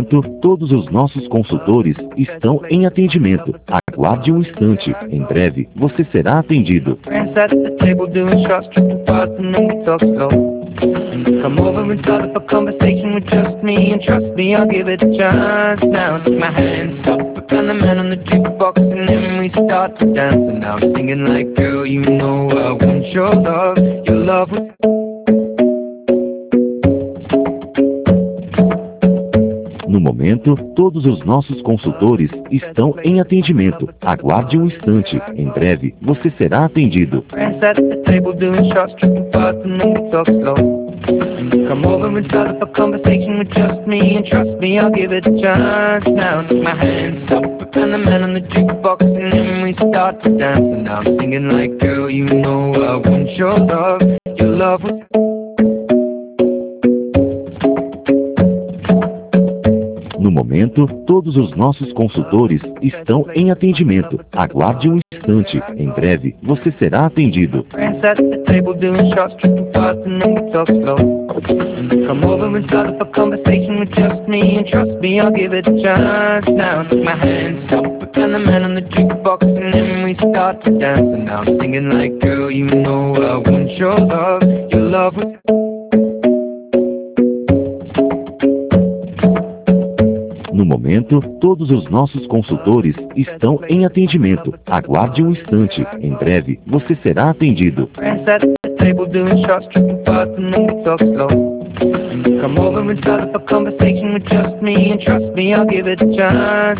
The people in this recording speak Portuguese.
momento, todos os nossos consultores estão em atendimento. Aguarde um instante. Em breve, você será atendido. Sat at the table doing shots, tripping fast, and then we talk slow. Come over and start up a conversation with just me, and trust me, I'll give it a chance. Now take my hand, stop, put on the man on the jukebox, and then we start to dance. And now I'm singing like, girl, you know I want your love. Your love was... No momento, todos os nossos consultores estão em atendimento. Aguarde um instante. Em breve, você será atendido. Sat at the table doing shots, tripping fast, and then we talk slow. Come over and start up a conversation with just me, and trust me, I'll give it a chance. Now take my hand, stop, put on the man on the jukebox, and then we start to dance. And now I'm singing like, girl, you know I want your love. Your love was... No momento, todos os nossos consultores estão em atendimento. Aguarde um instante. Em breve, você será atendido. Sat at the table doing shots, tripping fast, and then we talk slow. Come over and start up a conversation with just me, and trust me, I'll give it a chance. Now take my hand, stop, put on the man on the jukebox, and then we start to dance. And now I'm singing like, girl, you know I want your love. Your love was... No momento, todos os nossos consultores estão em atendimento. Aguarde um instante. Em breve, você será atendido. Sat at the table doing shots, tripping fast, and then we talk slow. Come over and start up a conversation with just me, and trust me, I'll give it a chance.